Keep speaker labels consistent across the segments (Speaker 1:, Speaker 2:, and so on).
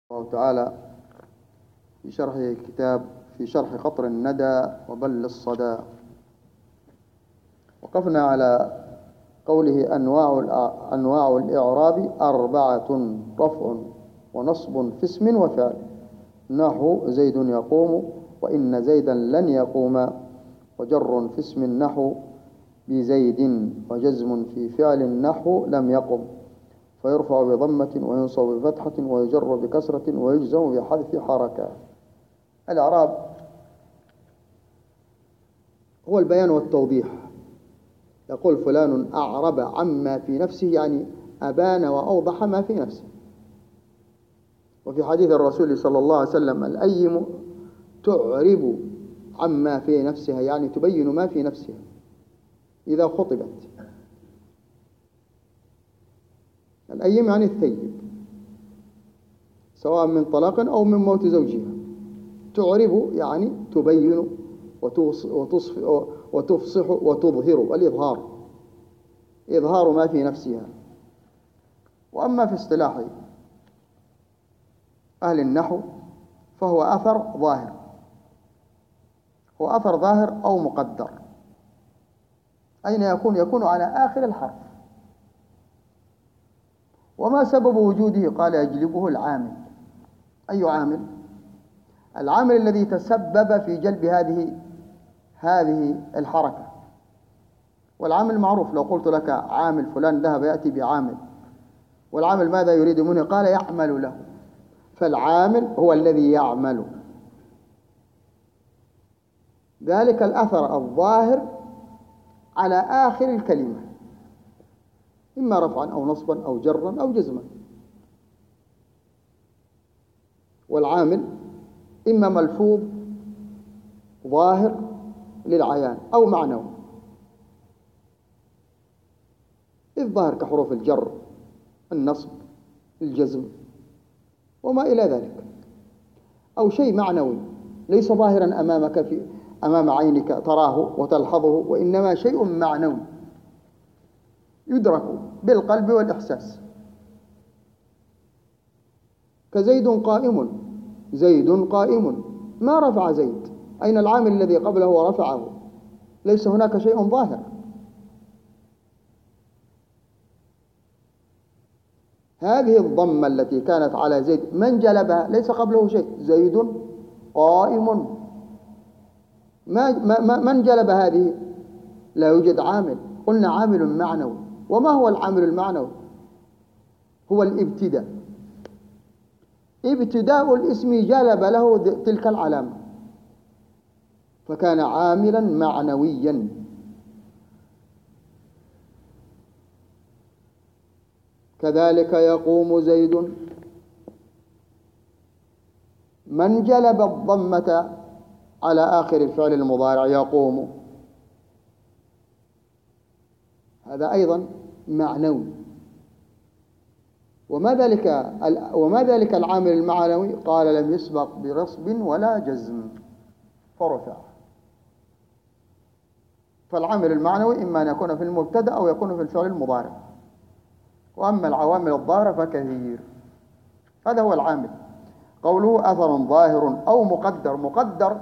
Speaker 1: الله تعالى في شرح قطر الندى وبل الصدى. وقفنا على قوله أنواع الإعراب 4: رفع ونصب في اسم وفعل، نحو زيد يقوم وإن زيدا لن يقوم، وجر في اسم نحو بزيد، وجزم في فعل نحو لم يقم، فيرفع بضمة وينصب بفتحة ويجر بكسرة ويجزم بحذف حركة. الإعراب هو البيان والتوضيح. يقول فلان أعرب عما في نفسه، يعني أبان وأوضح ما في نفسه. وفي حديث الرسول صلى الله عليه وسلم: الأيم تعرب عما في نفسها، يعني تبين ما في نفسها إذا خطبت. الأيم يعني الثيب، سواء من طلاق أو من موت زوجها. تعرب يعني تبين وتفصح وتظهر، والإظهار إظهار ما في نفسها. وأما في اصطلاح أهل النحو فهو أثر ظاهر، هو أثر ظاهر أو مقدر. أين يكون؟ يكون على آخر الحرف. وما سبب وجوده؟ قال: يجلبه العامل. أي عامل؟ العامل الذي تسبب في جلب هذه الحركة. والعامل معروف، لو قلت لك عامل فلان ذهب يأتي بعامل، والعامل ماذا يريد منه؟ قال: يعمل له. فالعامل هو الذي يعمل. ذلك الأثر الظاهر على آخر الكلمة، إما رفعا أو نصبا أو جرا أو جزما. والعامل إما ملفوظ ظاهر للعيان أو معنوي، الظاهر كحروف الجر، النصب، الجزم وما إلى ذلك، أو شيء معنوي ليس ظاهرا أمام عينك تراه وتلحظه، وإنما شيء معنوي يدرك بالقلب والإحساس، كزيد قائم. زيد قائم، ما رفع زيد، أين العامل الذي قبله ورفعه؟ ليس هناك شيء ظاهر. هذه الضمة التي كانت على زيد من جلبها؟ ليس قبله شيء. زيد قائم، من جلب هذه؟ لا يوجد عامل. قلنا عامل معنوي. وما هو العامل المعنوي؟ هو الابتداء. ابتداء الاسم جلب له تلك العلامة، فكان عاملا معنويا. كذلك يقوم زيد، من جلب الضمة على آخر الفعل المضارع يقوم، هذا أيضا معنوي. وما ذلك العامل المعنوي؟ قال: لم يسبق برصب ولا جزم فرفع. فالعامل المعنوي إما أن يكون في المبتدأ أو يكون في الفعل المضارع. وأما العوامل الظاهرة فكثير. هذا هو العامل. قوله أثر ظاهر أو مقدر، مقدر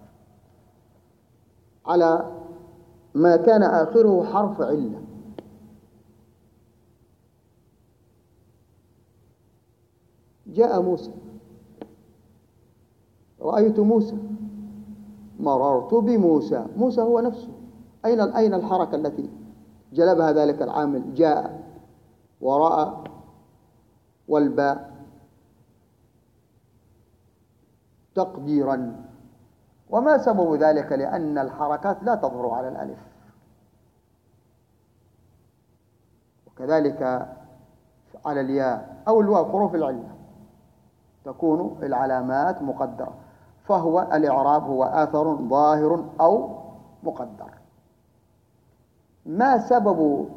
Speaker 1: على ما كان آخره حرف علة. جاء موسى، رأيت موسى، مررت بموسى. موسى هو نفسه. أين الحركة التي جلبها ذلك العامل؟ جاء ورأى والباء تقديرا. وما سبب ذلك؟ لأن الحركات لا تظهر على الألف، وكذلك على الياء أو الواو، حروف العلة تكون العلامات مقدرة. فهو الإعراب هو أثر ظاهر أو مقدر. ما سبب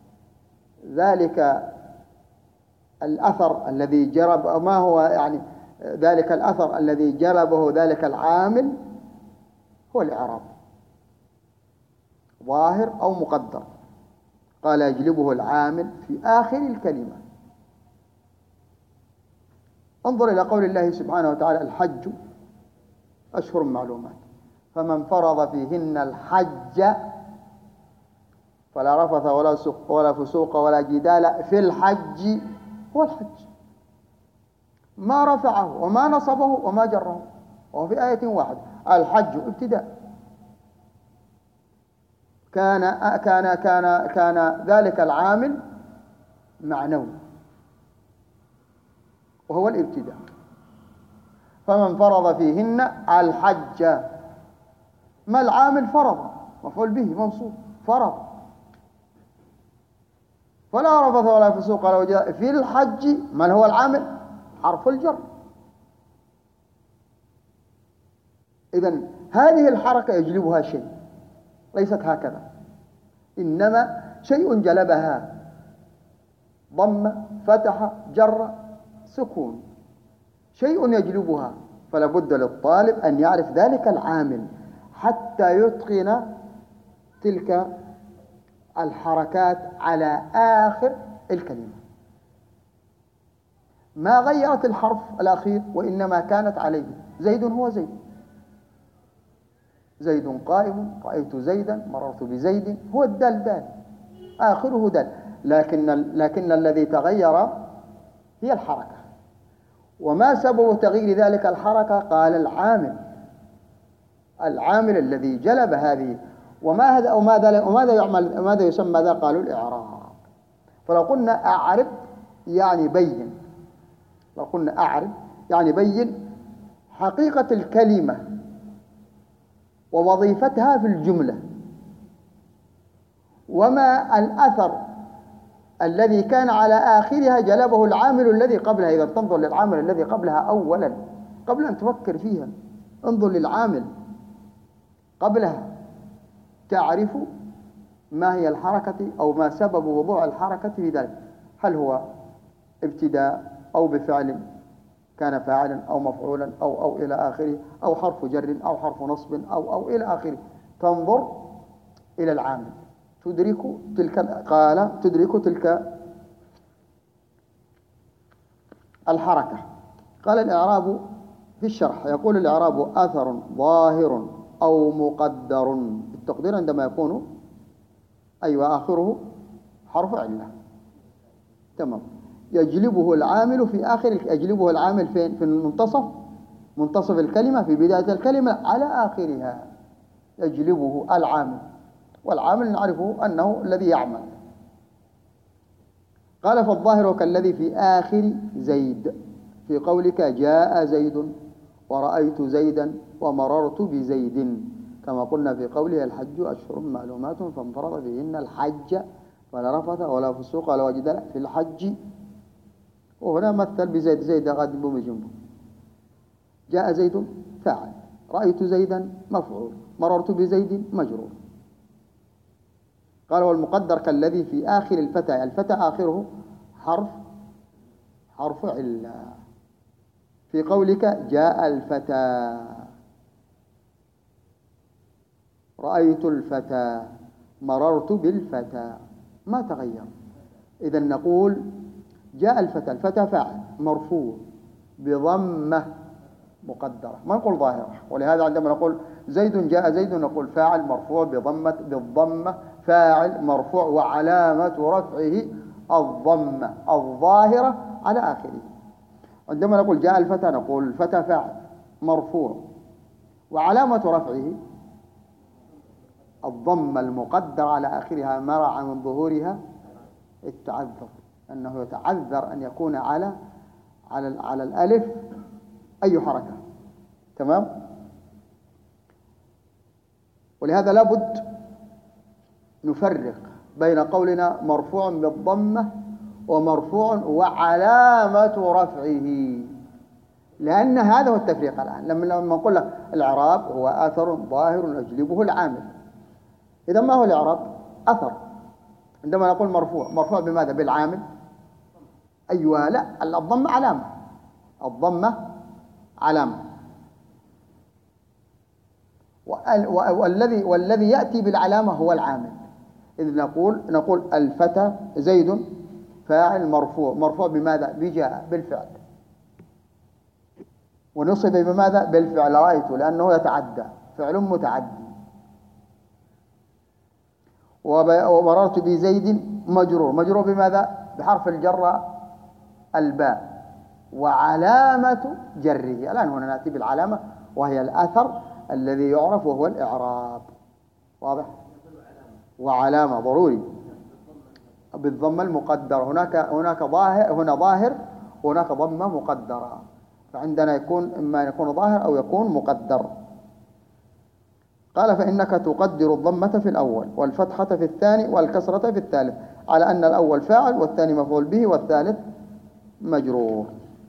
Speaker 1: ذلك الأثر الذي جلب، ما هو يعني ذلك الأثر الذي جلبه ذلك العامل؟ هو الإعراب، ظاهر أو مقدر. قال: يجلبه العامل في آخر الكلمة. انظر إلى قول الله سبحانه وتعالى: الحج أشهر معلومات، فمن فرض فيهن الحج فلا رفث ولا فسوق ولا جدال في الحج. هو الحج، ما رفعه وما نصبه وما جره، وهو في آية واحدة. الحج ابتداء. كان ذلك العامل معنوي وهو الابتداء. فمن فرض فيهن الحج، ما العامل؟ فرض، مفعول به منصوب، فرض. فلا رفث ولا فسوق ولا جدال في الحج، من هو العامل؟ حرف الجر. إذن هذه الحركة يجلبها شيء، ليست هكذا، إنما شيء جلبها: ضم، فتح، جر، سكون، شيء يجلبها. فلا بد للطالب أن يعرف ذلك العامل حتى يتقن تلك الحركات على آخر الكلمة. ما غيرت الحرف الأخير، وإنما كانت عليه. زيد هو زيد، زيد قائم، رأيت زيدا، مررت بزيد، هو الدال دال، آخره دال، لكن الذي تغير هي الحركة. وما سبب تغيير ذلك الحركة؟ قال العامل الذي جلب هذه. وماذا يسمى ذا؟ قالوا الإعراب. فلو قلنا أعرب يعني بين، لو قلنا أعرب يعني بين حقيقة الكلمة ووظيفتها في الجملة، وما الأثر الذي كان على آخرها جلبه العامل الذي قبلها. إذا تنظر للعامل الذي قبلها أولا قبل أن تفكر فيها، انظر للعامل قبلها تعرف ما هي الحركة أو ما سبب وضوع الحركة في ذلك. هل هو ابتداء أو بفعل كان فاعلا أو مفعولا أو إلى آخره، أو حرف جر أو حرف نصب أو إلى آخره. تنظر إلى العامل تدرك تلك الحركة. قال الإعراب في الشرح، يقول الإعراب: أثر ظاهر أو مقدر. التقدير عندما يكون آخره حرف علة، تمام. يجلبه العامل في آخر، يجلبه العامل فين؟ في منتصف الكلمة، في بداية الكلمة، على آخرها يجلبه العامل، والعامل نعرفه أنه الذي يعمل. قال: فالظاهر كالذي في آخر زيد، في قولك: جاء زيد ورأيت زيدا ومررت بزيد، كما قلنا في قوله: الحج أشهر معلومات فمن فرض فيهن الحج فلا رفث ولا فسوق ولا جدال في الحج. وهنا مثل بزيد، زيد غادب بجنبه. جاء زيد فاعل، رأيت زيدا مفعول، مررت بزيد مجرور. قال: والمقدر كالذي في آخر الفتى، الفتى آخره حرف علة، في قولك: جاء الفتى، رأيت الفتى، مررت بالفتى، ما تغير. إذا نقول: جاء الفتى، الفتى فاعل مرفوع بضمة مقدرة، ما نقول ظاهرة. ولهذا عندما نقول زيد جاء زيد نقول فاعل مرفوع بالضمة، فاعل مرفوع وعلامة رفعه الضمة الظاهرة على آخره. عندما نقول جاء الفتى نقول الفتى فاعل مرفوع وعلامة رفعه الضمة المقدرة على آخرها، مرع من ظهورها التعذر، أنه يتعذر أن يكون على الألف أي حركة، تمام. ولهذا لابد نفرق بين قولنا مرفوع بالضمة ومرفوع وعلامة رفعه، لأن هذا هو التفريق الآن. لما نقول لك الإعراب هو أثر ظاهر يجلبه العامل، إذا ما هو الإعراب؟ أثر. عندما نقول مرفوع بماذا؟ بالعامل. أيوة، لا، الضمة علامة، الضمة علامة. والذي يأتي بالعلامة هو العامل. إذ نقول الفتى زيد فاعل مرفوع بماذا؟ بجاء، بالفعل. ونصب بماذا؟ بالفعل رأيت، لأنه يتعدى، فعل متعدي. ومررت بزيد مجرور، مجرور بماذا؟ بحرف الجر الباء، وعلامة جره. الآن هنا نأتي بالعلامة، وهي الأثر الذي يعرف وهو الإعراب. واضح؟ وعلامة ضروري بالضمة المقدرة. هناك ظاهر، هنا ظاهر، وهناك ضمة مقدرة، فعندنا يكون إما أن يكون ظاهر أو يكون مقدر. قال فإنك تقدر الضمة في الأول والفتحة في الثاني والكسرة في الثالث، على أن الأول فاعل والثاني مفعول به والثالث مجرور.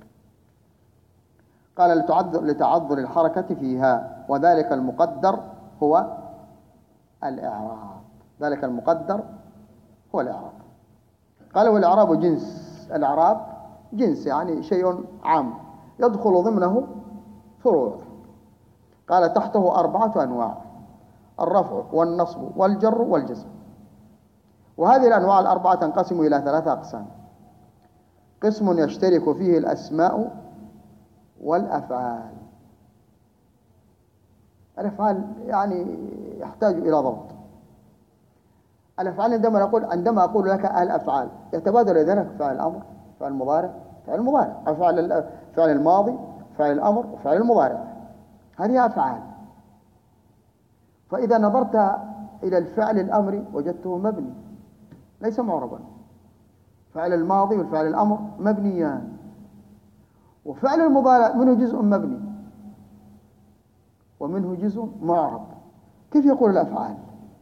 Speaker 1: قال لتعذر الحركة فيها، وذلك المقدر هو الإعراب. ذلك المقدر هو الإعراب. قال والإعراب جنس. الإعراب جنس يعني شيء عام يدخل ضمنه فروع. قال تحته 4 أنواع: الرفع والنصب والجر والجزم. وهذه الأنواع ال4 تنقسم إلى 3 أقسام: قسم يشترك فيه الأسماء والأفعال. الأفعال يعني يحتاج إلى ضبط. الأفعال عندما أقول لك الأفعال يتبادر إلى ذلك فعل الأمر، فعل المضارع، فعل المضارع، فعل الماضي، فعل الأمر، وفعل المضارع. هذه أفعال. فإذا نظرت إلى الفعل الأمري وجدته مبني ليس معربا. فعل الماضي والفعل الأمر مبنيان، وفعل المضارع منه جزء مبني ومنه جزء معرب. كيف يقول الأفعال؟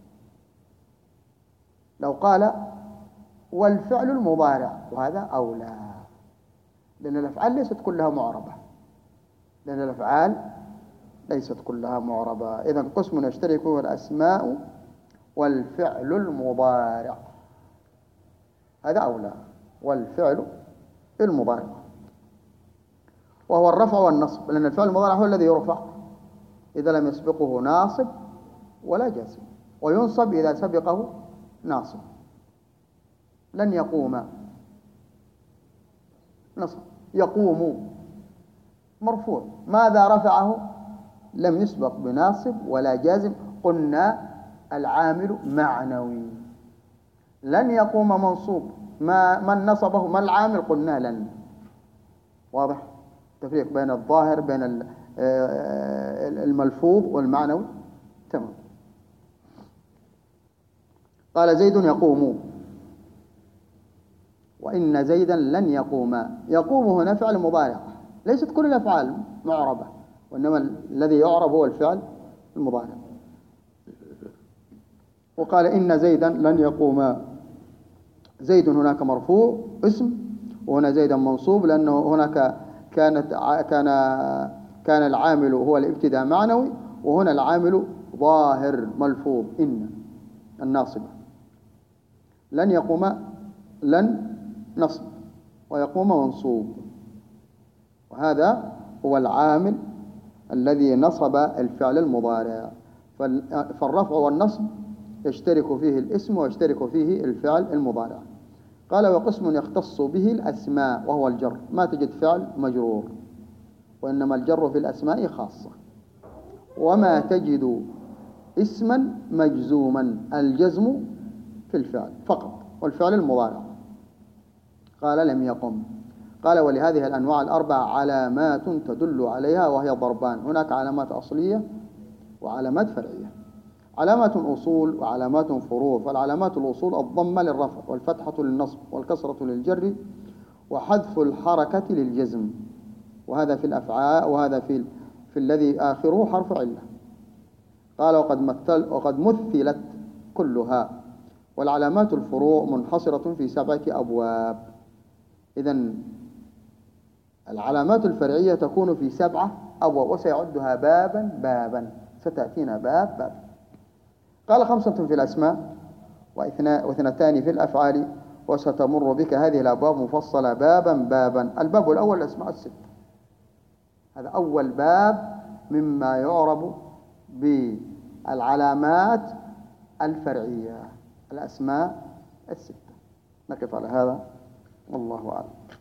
Speaker 1: لو قال والفعل المضارع، وهذا أولى، لأن الأفعال ليست كلها معربة، لأن الأفعال ليست كلها معربة. إذن قسم يشترك هو الأسماء والفعل المضارع، هذا أولى، والفعل المضارع، وهو الرفع والنصب، لأن الفعل المضارع هو الذي يرفع إذا لم يسبقه ناصب ولا جازم، وينصب إذا سبقه ناصب. لن يقوم نصب، يقوم مرفوع، ماذا رفعه؟ لم يسبق بناصب ولا جازم، قلنا العامل معنوي. لن يقوم منصوب، من نصبه؟ ما العامل؟ قلنا لن. واضح التفريق بين الظاهر، بين الملفوظ والمعنوي؟ تمام. قال زيد يقوم، وإن زيدا لن يقوم. يقوم هنا فعل مضارع، ليست كل الأفعال معربة، وإنما الذي يعرب هو الفعل المضارع. وقال إن زيدا لن يقوم. زيد هناك مرفوع اسم، وهنا زيدا منصوب، لأنه هناك كان العامل هو الابتداء معنوي، وهنا العامل ظاهر ملفوظ إن الناصبة. لن يقوم، لن نصب، ويقوم منصوب، وهذا هو العامل الذي نصب الفعل المضارع. فالرفع والنصب يشترك فيه الاسم ويشترك فيه الفعل المضارع. قال وقسم يختص به الأسماء وهو الجر. ما تجد فعل مجرور، وإنما الجر في الأسماء خاصة. وما تجد اسما مجزوما، الجزم في الفعل فقط، والفعل المضارع. قال لم يقم. قال ولهذه الأنواع ال4 علامات تدل عليها، وهي ضربان: هناك علامات أصلية وعلامات فرعية. علامات أصول وعلامات فروع. فالعلامات الأصول الضمة للرفع، والفتحة للنصب، والكسرة للجر، وحذف الحركة للجزم. وهذا في الأفعال، وهذا في الذي آخره حرف علة. قال وقد مثلت كلها. والعلامات الفروع منحصرة في 7 أبواب. إذن العلامات الفرعية تكون في 7 أبواب، وسيعدها بابا بابا، ستأتينا باب باب. قال 5 في الأسماء، و2 في الأفعال، وستمر بك هذه الأبواب مفصلة بابا بابا. الباب الأول الأسماء ال6، هذا أول باب مما يعرب بالعلامات الفرعية، الأسماء ال6. نقف على هذا، والله أعلم.